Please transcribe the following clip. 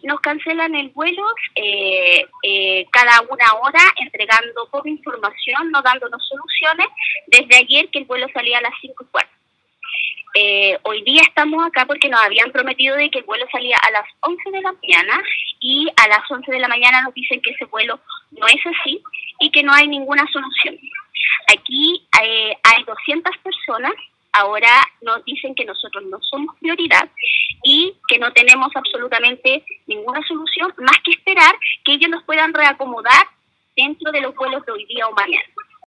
nos cancelan el vuelo cada una hora, entregando poca información, no dándonos soluciones. Desde ayer que el vuelo salía a las 5:15. Hoy día estamos acá porque nos habían prometido de que el vuelo salía a las 11 de la mañana y a las 11 de la mañana nos dicen que ese vuelo no es así y que no hay ninguna solución. Aquí hay 200 personas. Ahora nos dicen que nosotros no somos prioridad y que no tenemos absolutamente ninguna solución más que esperar que ellos nos puedan reacomodar dentro de los vuelos de hoy día o mañana.